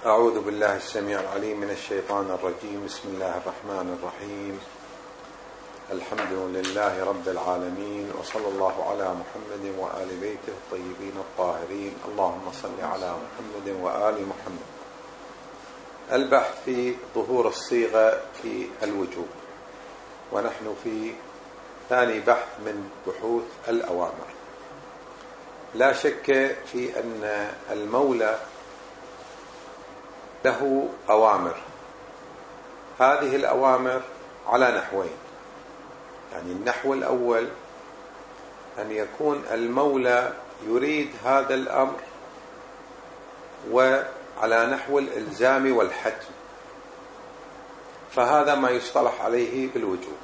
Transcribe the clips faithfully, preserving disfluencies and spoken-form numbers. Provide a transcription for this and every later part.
أعوذ بالله السميع العليم من الشيطان الرجيم. بسم الله الرحمن الرحيم. الحمد لله رب العالمين، وصلى الله على محمد وآل بيته الطيبين الطاهرين. اللهم صل على محمد وآل محمد. البحث في ظهور الصيغة في الوجوب، ونحن في ثاني بحث من بحوث الأوامر. لا شك في أن المولى له أوامر. هذه الأوامر على نحوين، يعني النحو الأول أن يكون المولى يريد هذا الأمر وعلى نحو الإلزام والحتم، فهذا ما يصطلح عليه بالوجوب.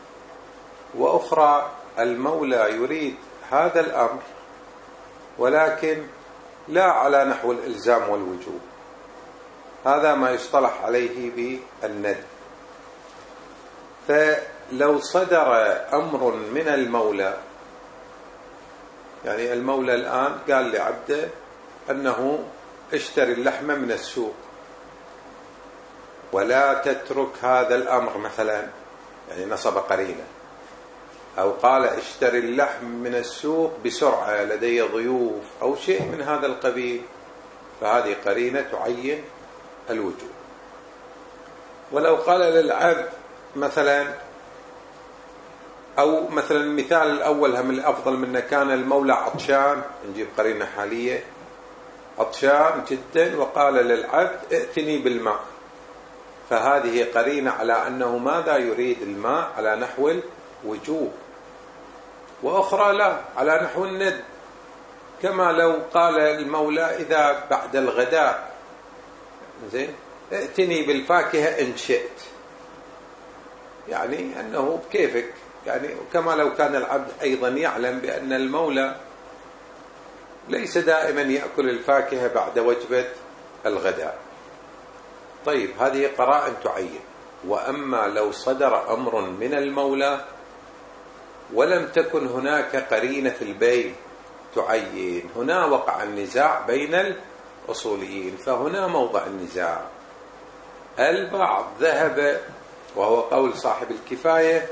وأخرى المولى يريد هذا الأمر ولكن لا على نحو الإلزام والوجوب، هذا ما يصطلح عليه بالندب. فلو صدر أمر من المولى، يعني المولى الآن قال لعبده أنه اشتري اللحم من السوق ولا تترك هذا الأمر مثلا، يعني نصب قرينة، أو قال اشتري اللحم من السوق بسرعة لدي ضيوف أو شيء من هذا القبيل، فهذه قرينة تعين الوجوب. ولو قال للعبد مثلا، أو مثلا المثال الأول هم الأفضل منه، كان المولى عطشان، نجيب قرينة حالية، عطشان جدا وقال للعبد ائتني بالماء، فهذه قرينة على أنه ماذا يريد الماء على نحو الوجوب. وأخرى لا، على نحو الند، كما لو قال المولى إذا بعد الغداء زين ائتني بالفاكهة إن شئت، يعني أنه بكيفك، يعني كما لو كان العبد أيضا يعلم بأن المولى ليس دائما يأكل الفاكهة بعد وجبة الغداء. طيب هذه قرائن تعين. وأما لو صدر أمر من المولى ولم تكن هناك قرينة في البيع تعين، هنا وقع النزاع بين الأصوليين، فهنا موضع النزاع. البعض ذهب، وهو قول صاحب الكفاية،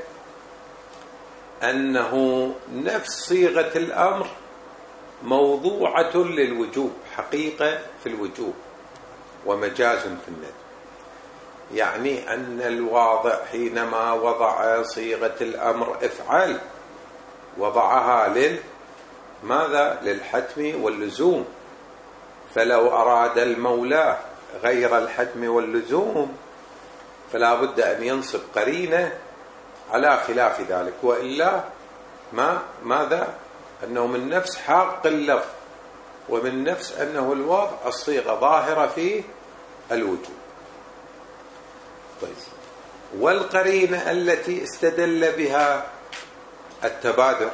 أنه نفس صيغة الأمر موضوعة للوجوب، حقيقة في الوجوب ومجاز في الندب، يعني أن الواضع حينما وضع صيغة الأمر افعل وضعها لل ماذا؟ للحتم واللزوم. فلو أراد المولى غير الحتم واللزوم فلا بد أن ينصب قرينة على خلاف ذلك، وإلا ما ماذا؟ أنه من نفس حق اللفظ ومن نفس أنه الوضع الصيغة ظاهرة في الوجوب. طيب، والقرينة التي استدل بها التبادر،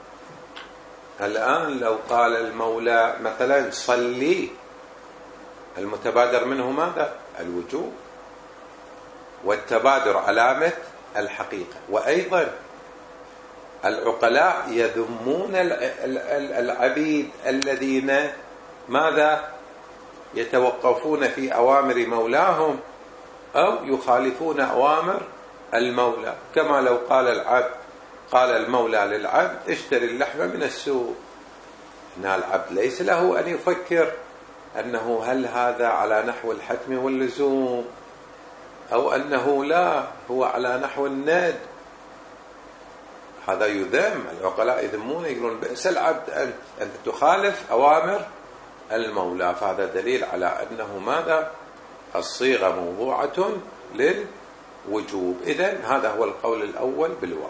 الآن لو قال المولى مثلا صلي، المتبادر منه ماذا؟ الوجوب، والتبادر علامة الحقيقة. وأيضا العقلاء يذمون العبيد الذين ماذا؟ يتوقفون في أوامر مولاهم أو يخالفون أوامر المولى، كما لو قال العبد قال المولى للعبد اشتري اللحم من السوق، هنا العبد ليس له أن يفكر أنه هل هذا على نحو الحتم واللزوم أو أنه لا هو على نحو الند. هذا يذم، العقلاء يذمون، يقولون بئس العبد أنت أنت تخالف أوامر المولى. فهذا دليل على أنه ماذا؟ الصيغة موضوعة للوجوب. إذن هذا هو القول الأول بالواقع.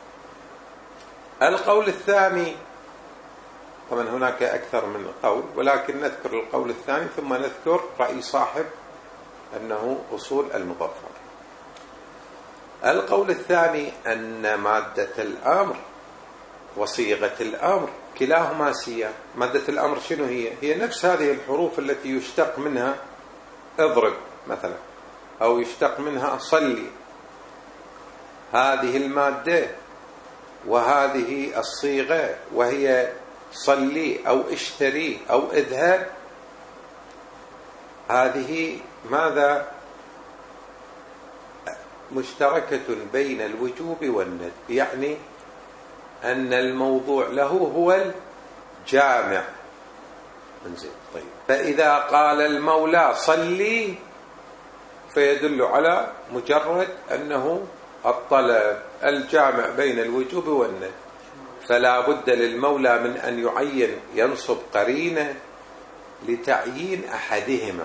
القول الثاني، طبعا هناك أكثر من قول، ولكن نذكر القول الثاني ثم نذكر رأي صاحب أنه أصول المظفر. القول الثاني أن مادة الأمر وصيغة الأمر كلاهما سياق. مادة الأمر شنو هي؟ هي نفس هذه الحروف التي يشتق منها اضرب مثلا، أو يشتق منها صلي، هذه المادة وهذه الصيغة، وهي صلي أو اشتري أو اذهب، هذه ماذا مشتركة بين الوجوب والندب، يعني أن الموضوع له هو الجامع. انزين طيب، فإذا قال المولى صلي فيدل على مجرد أنه الطلب الجامع بين الوجوب والندب، فلا بد للمولى من أن يعين ينصب قرينة لتعيين أحدهما،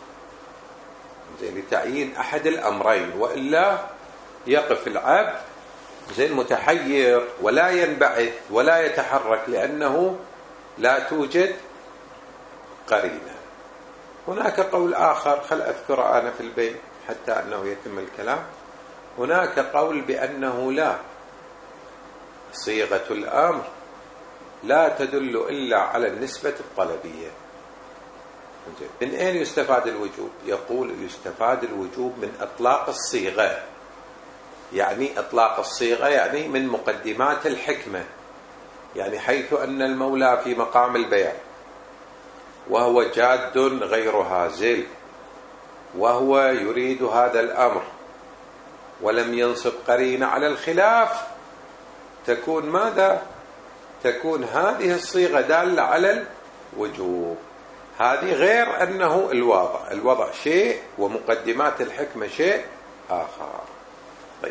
لتعيين أحد الأمرين، وإلا يقف العبد زين متحير ولا ينبعث ولا يتحرك لأنه لا توجد قرينة. هناك قول آخر خل أذكر أنا في البيت حتى أنه يتم الكلام. هناك قول بأنه لا، صيغة الأمر لا تدل إلا على النسبة الطلبية. من أين يستفاد الوجوب؟ يقول يستفاد الوجوب من إطلاق الصيغة، يعني إطلاق الصيغة يعني من مقدمات الحكمة، يعني حيث أن المولى في مقام البيع وهو جاد غير هازل وهو يريد هذا الأمر ولم ينصب قرينة على الخلاف، تكون ماذا؟ تكون هذه الصيغة دالة على الوجوب، هذه غير أنه الوضع الوضع شيء ومقدمات الحكمة شيء آخر. طيب،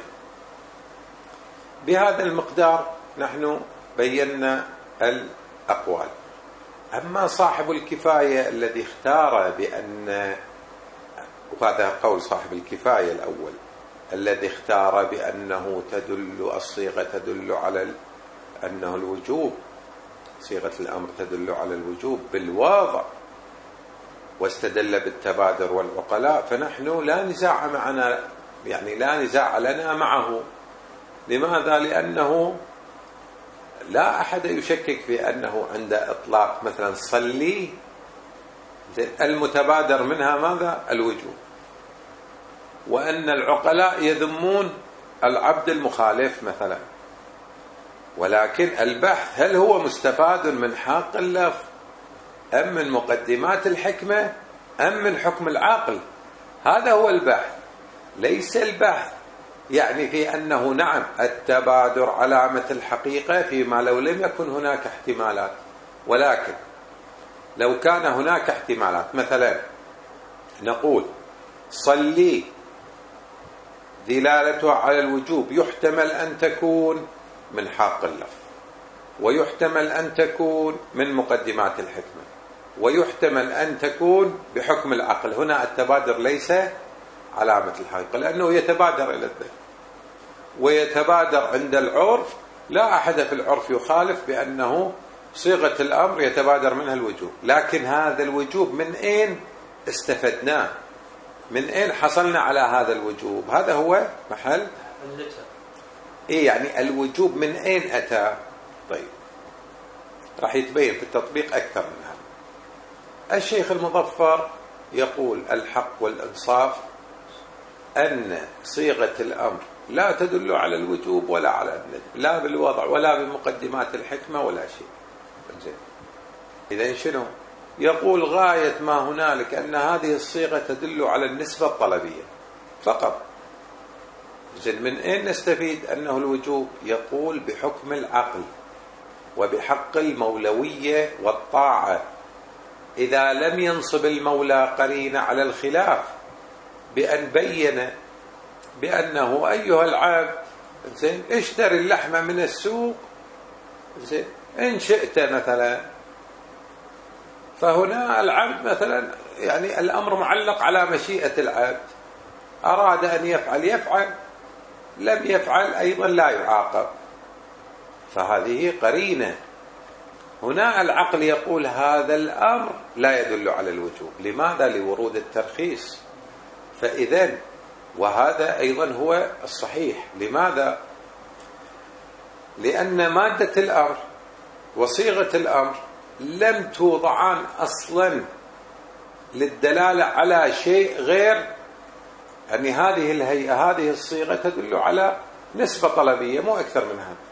بهذا المقدار نحن بينا الأقوال. أما صاحب الكفاية الذي اختار بأن، وهذا قول صاحب الكفاية الأول الذي اختار بأنه تدل الصيغة تدل على أنه الوجوب، صيغة الأمر تدل على الوجوب بالواضع، واستدل بالتبادر والعقلاء، فنحن لا نزاع معنا، يعني لا نزاع لنا معه. لماذا؟ لأنه لا أحد يشكك في أنه عند إطلاق مثلا صلي المتبادر منها ماذا؟ الوجوب، وأن العقلاء يذمون العبد المخالف مثلا، ولكن البحث هل هو مستفاد من حق اللفظ أم من مقدمات الحكمة أم من حكم العقل؟ هذا هو البحث، ليس البحث يعني في أنه نعم التبادر علامة الحقيقة فيما لو لم يكن هناك احتمالات، ولكن لو كان هناك احتمالات مثلا نقول صلي دلالتها على الوجوب يحتمل أن تكون من حق اللفظ، ويحتمل أن تكون من مقدمات الحكمة، ويحتمل أن تكون بحكم العقل. هنا التبادر ليس علامة الحقيقة لأنه يتبادر إلى الذهن ويتبادر عند العرف، لا أحد في العرف يخالف بأنه صيغة الأمر يتبادر منها الوجوب، لكن هذا الوجوب من أين استفدناه؟ من أين حصلنا على هذا الوجوب؟ هذا هو محل إيه، يعني الوجوب من أين أتى؟ طيب راح يتبين في التطبيق أكثر من هذا. الشيخ المظفر يقول الحق والإنصاف أن صيغة الأمر لا تدل على الوجوب ولا على الندب، لا بالوضع ولا بمقدمات الحكمة ولا شيء. إذن شنو؟ يقول غاية ما هنالك أن هذه الصيغة تدل على النسبة الطلبية فقط. زين من أين نستفيد أنه الوجوب؟ يقول بحكم العقل وبحق المولوية والطاعة، إذا لم ينصب المولى قرينة على الخلاف بأن بين بأنه أيها العبد زين اشتري اللحمة من السوق زين إن شئت مثلا، فهنا العبد مثلا يعني الأمر معلق على مشيئة العبد، أراد أن يفعل يفعل، لم يفعل أيضا لا يعاقب، فهذه قرينة. هنا العقل يقول هذا الأمر لا يدل على الوجوب، لماذا؟ لورود الترخيص. فإذن وهذا أيضا هو الصحيح. لماذا؟ لأن مادة الأمر وصيغة الأمر لم توضعان أصلا للدلالة على شيء غير أن هذه الهيئة هذه الصيغة تدل على نسبة طلبية مو أكثر من هذا.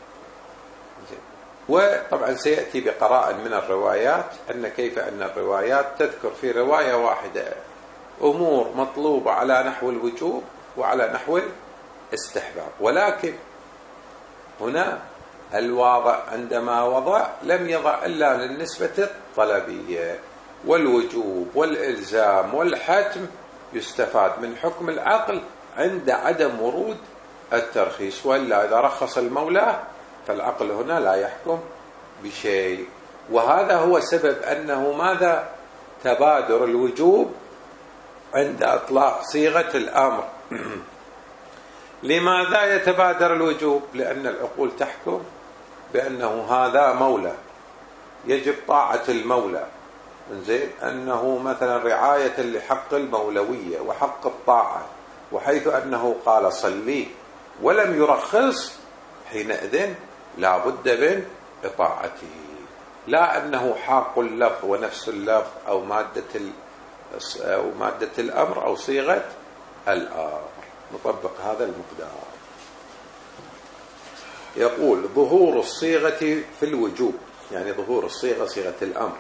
وطبعا سيأتي بقراء من الروايات أن كيف أن الروايات تذكر في رواية واحدة أمور مطلوبة على نحو الوجوب وعلى نحو الاستحباب. ولكن هنا الواضع عندما وضع لم يضع إلا للنسبة الطلبية، والوجوب والإلزام والحتم يستفاد من حكم العقل عند عدم ورود الترخيص، وإلا إذا رخص المولى فالعقل هنا لا يحكم بشيء. وهذا هو سبب أنه ماذا تبادر الوجوب عند إطلاق صيغة الأمر. لماذا يتبادر الوجوب؟ لأن العقول تحكم بأنه هذا مولى يجب طاعة المولى، زين، أنه مثلا رعاية لحق المولوية وحق الطاعة، وحيث أنه قال صلي ولم يرخص حينئذ لا بد من إطاعته، لا أنه حاق اللفظ ونفس اللفظ أو مادة أو مادة الأمر أو صيغة الأمر. نطبق هذا المقدار. يقول ظهور الصيغة في الوجوب، يعني ظهور الصيغة صيغة الأمر.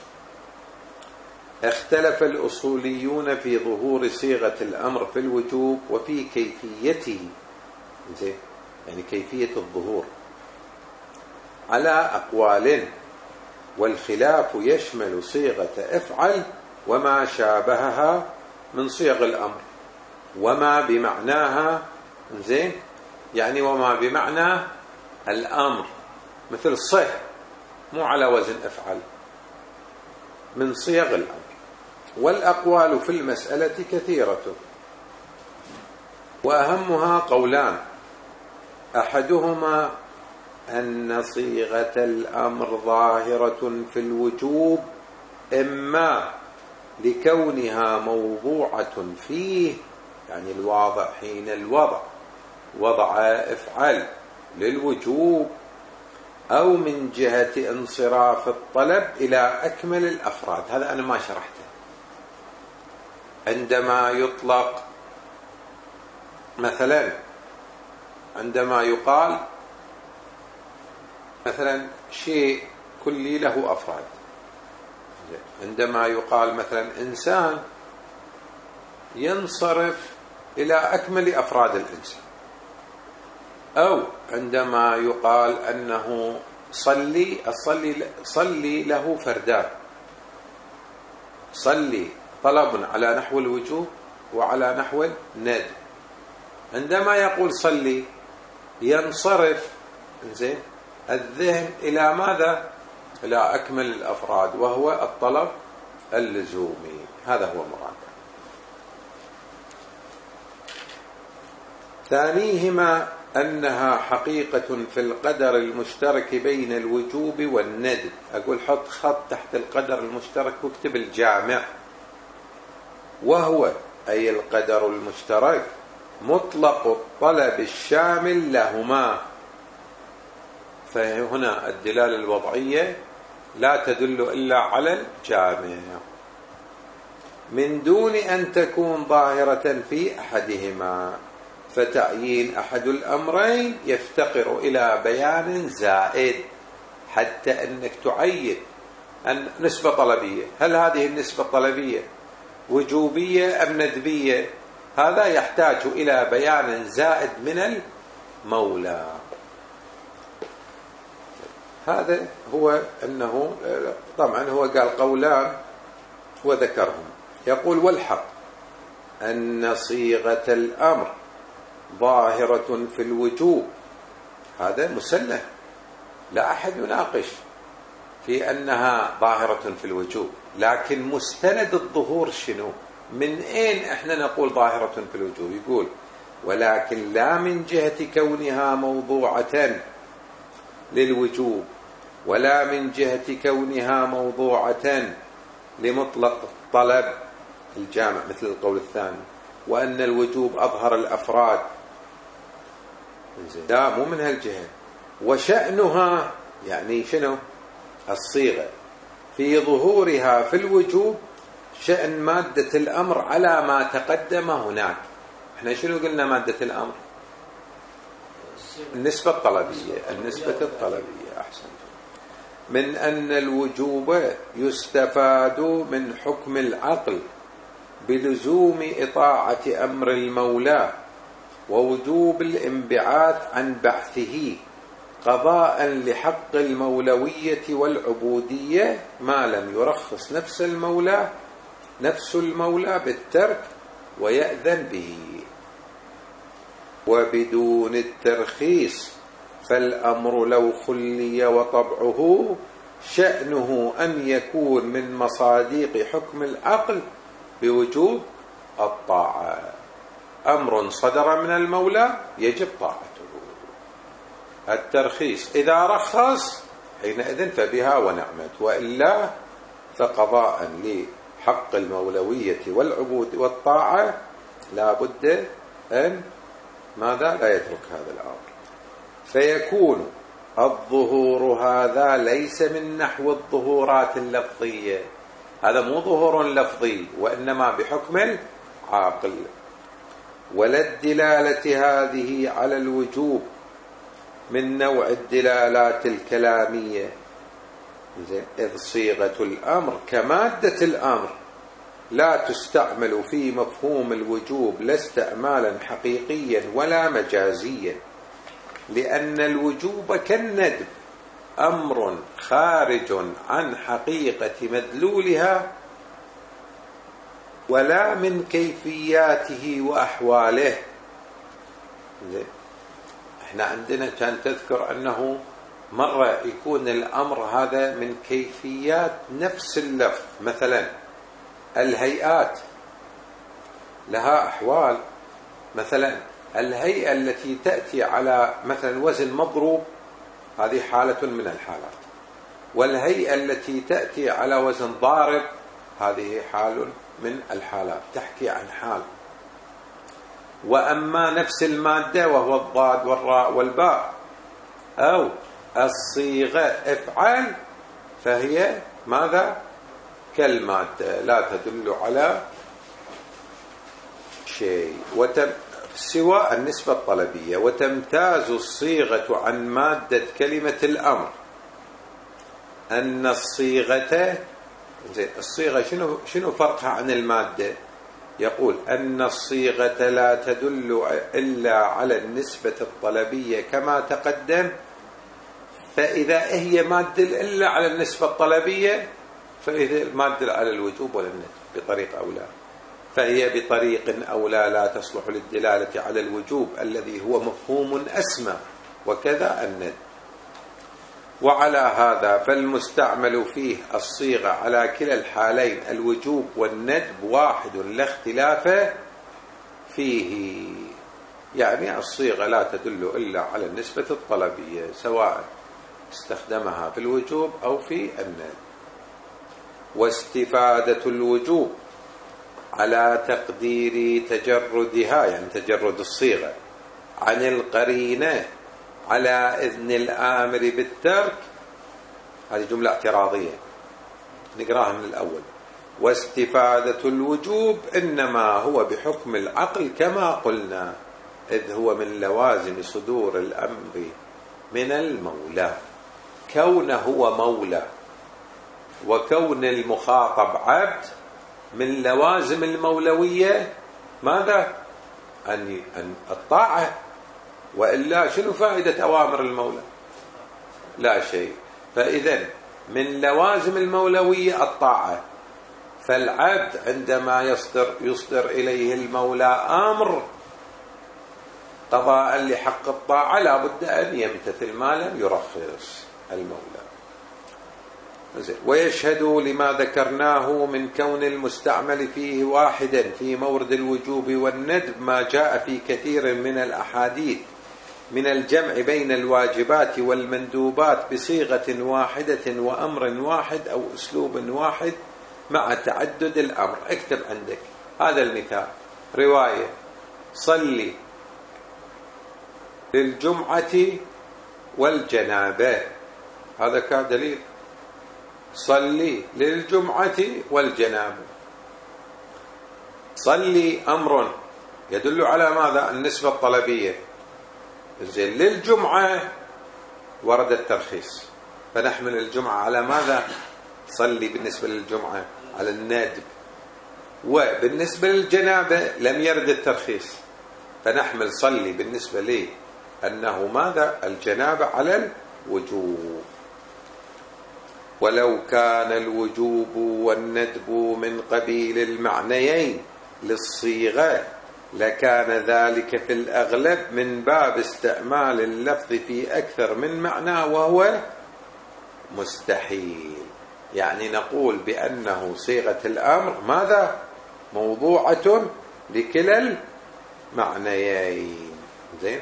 اختلف الأصوليون في ظهور صيغة الأمر في الوجوب وفي كيفيته، زين، يعني كيفية الظهور، على أقوال، والخلاف يشمل صيغة افعل وما شابهها من صيغ الأمر، وما بمعناها، زين، يعني وما بمعنى الأمر مثل صح مو على وزن افعل من صيغ الأمر. والأقوال في المسألة كثيرة، وأهمها قولان: أحدهما أن صيغة الأمر ظاهرة في الوجوب إما لكونها موضوعة فيه، يعني الواضع حين الوضع وضع افعل للوجوب، أو من جهة انصراف الطلب إلى أكمل الأفراد. هذا أنا ما شرحته. عندما يطلق مثلا، عندما يقال مثلا شيء كلي له أفراد، عندما يقال مثلا إنسان ينصرف إلى أكمل أفراد الإنسان، أو عندما يقال أنه صلي الصلي صلي له فردان، صلي طلب على نحو الوجوب وعلى نحو الندب. عندما يقول صلي ينصرف، زين، الذهن إلى ماذا؟ إلى أكمل الأفراد، وهو الطلب اللزومي. هذا هو مراد. ثانيهما أنها حقيقة في القدر المشترك بين الوجوب والندب. أقول حط خط تحت القدر المشترك واكتب الجامع، وهو أي القدر المشترك مطلق الطلب الشامل لهما. فهنا الدلالة الوضعية لا تدل إلا على الجامع، من دون أن تكون ظاهرة في أحدهما، فتعيين أحد الأمرين يفتقر إلى بيان زائد، حتى أنك تعين أن نسبة طلبية، هل هذه النسبة الطلبية وجوبية أم ندبية؟ هذا يحتاج إلى بيان زائد من المولى. هذا هو أنه طبعا هو قال قولان وذكرهم. يقول والحق أن صيغة الأمر ظاهرة في الوجوب، هذا مسلم، لا أحد يناقش في أنها ظاهرة في الوجوب، لكن مستند الظهور شنو؟ من أين إحنا نقول ظاهرة في الوجوب؟ يقول ولكن لا من جهة كونها موضوعة للوجوب، ولا من جهة كونها موضوعة لمطلق الطلب الجامع مثل القول الثاني، وأن الوجوب أظهر الأفراد، لا مو من هالجهة. وشأنها يعني شنو؟ الصيغة في ظهورها في الوجوب شأن مادة الأمر على ما تقدم هناك. احنا شنو قلنا مادة الأمر؟ النسبة الطلبية، النسبة الطلبية. أحسن. من أن الوجوب يستفاد من حكم العقل بلزوم إطاعة أمر المولى ووجوب الانبعاث عن بعثه قضاء لحق المولوية والعبودية ما لم يرخص نفس المولى نفس المولى بالترك ويأذن به. وبدون الترخيص فالأمر لو خلي وطبعه شأنه أن يكون من مصاديق حكم العقل بوجوب الطاعة. أمر صدر من المولى يجب طاعته. الترخيص إذا رخص حينئذ فبها ونعمت، وإلا فقضاء لحق المولوية والعبود والطاعة لا بد أن ماذا لا يترك هذا الأمر. فيكون الظهور هذا ليس من نحو الظهورات اللفظية، هذا مو ظهور لفظي وإنما بحكم العاقل، ولا الدلالة هذه على الوجوب من نوع الدلالات الكلامية، إذ صيغة الأمر كمادة الأمر لا تستعمل في مفهوم الوجوب لا استعمالا حقيقيا ولا مجازيا، لأن الوجوب كالندب أمر خارج عن حقيقة مدلولها ولا من كيفياته وأحواله. احنا عندنا كان تذكر أنه مرة يكون الأمر هذا من كيفيات نفس اللفظ، مثلا الهيئات لها أحوال، مثلا الهيئة التي تأتي على مثلا وزن مضروب هذه حالة من الحالات، والهيئة التي تأتي على وزن ضارب هذه حال من الحالات، تحكي عن حال. وأما نفس المادة وهو الضاد والراء والباء أو الصيغة افعل فهي ماذا كالمادة لا تدل على شيء وتم سوى النسبة الطلبية. وتمتاز الصيغة عن مادة كلمة الأمر أن الصيغة الصيغة شنو شنو فرقها عن المادة؟ يقول أن الصيغة لا تدل إلا على النسبة الطلبية كما تقدم، فإذا هي ما تدل إلا على النسبة الطلبية فإذا ما تدل على الوجوب ولا الندب بطريقة أولى، فهي بطريق أولى لا تصلح للدلالة على الوجوب الذي هو مفهوم أسمى، وكذا الندب. وعلى هذا فالمستعمل فيه الصيغة على كلا الحالين الوجوب والندب واحد لا اختلاف فيه، يعني الصيغة لا تدل إلا على النسبة الطلبية سواء استخدمها في الوجوب أو في الندب. واستفادة الوجوب على تقدير تجردها، يعني تجرد الصيغة عن القرينة على إذن الآمر بالترك، هذه جملة اعتراضية نقراها من الأول. واستفادة الوجوب إنما هو بحكم العقل كما قلنا، إذ هو من لوازم صدور الأمر من المولى. كونه هو مولى وكون المخاطب عبد من لوازم المولوية ماذا؟ أن الطاعة، وإلا شنو فائدة أوامر المولى؟ لا شيء. فإذا من لوازم المولوية الطاعة، فالعبد عندما يصدر يصدر إليه المولى أمر قضاء لحق الطاعة لا بد أن يمتثل ما لم يرخص المولى. ويشهد لما ذكرناه من كون المستعمل فيه واحدا في مورد الوجوب والندب ما جاء في كثير من الأحاديث من الجمع بين الواجبات والمندوبات بصيغة واحدة وأمر واحد أو أسلوب واحد مع تعدد الأمر. اكتب عندك هذا المثال، رواية صلي للجمعة والجنابة، هذا كان دليل صلي للجمعة والجنابة. صلي أمر يدل على ماذا؟ النسبة الطلبية. زين للجمعة ورد الترخيص، فنحمل الجمعة على ماذا؟ صلي بالنسبة للجمعة على الندب. وبالنسبة للجنابة لم يرد الترخيص، فنحمل صلي بالنسبة لي أنه ماذا؟ الجنابة على الوجوب. ولو كان الوجوب والندب من قبيل المعنيين للصيغة لكان ذلك في الأغلب من باب استعمال اللفظ في أكثر من معنى وهو مستحيل. يعني نقول بأنه صيغة الأمر ماذا؟ موضوعة لكلا المعنيين. زين.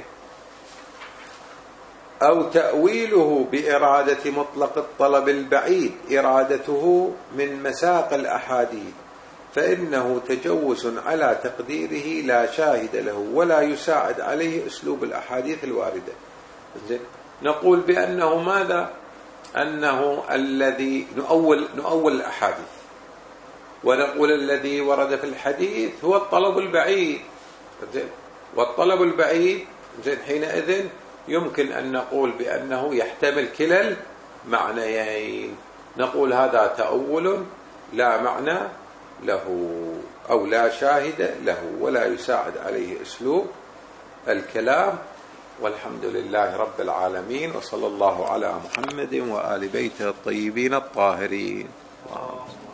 أو تأويله بإرادة مطلق الطلب البعيد إرادته من مساق الأحاديث، فإنه تجوز على تقديره لا شاهد له ولا يساعد عليه أسلوب الأحاديث الواردة. زين. نقول بأنه ماذا؟ أنه الذي نؤول نؤول الأحاديث، ونقول الذي ورد في الحديث هو الطلب البعيد. زين. والطلب البعيد زين حينئذ يمكن أن نقول بأنه يحتمل كلا المعنيين. نقول هذا تأول لا معنى له أو لا شاهد له ولا يساعد عليه أسلوب الكلام. والحمد لله رب العالمين، وصلى الله على محمد وآل بيته الطيبين الطاهرين.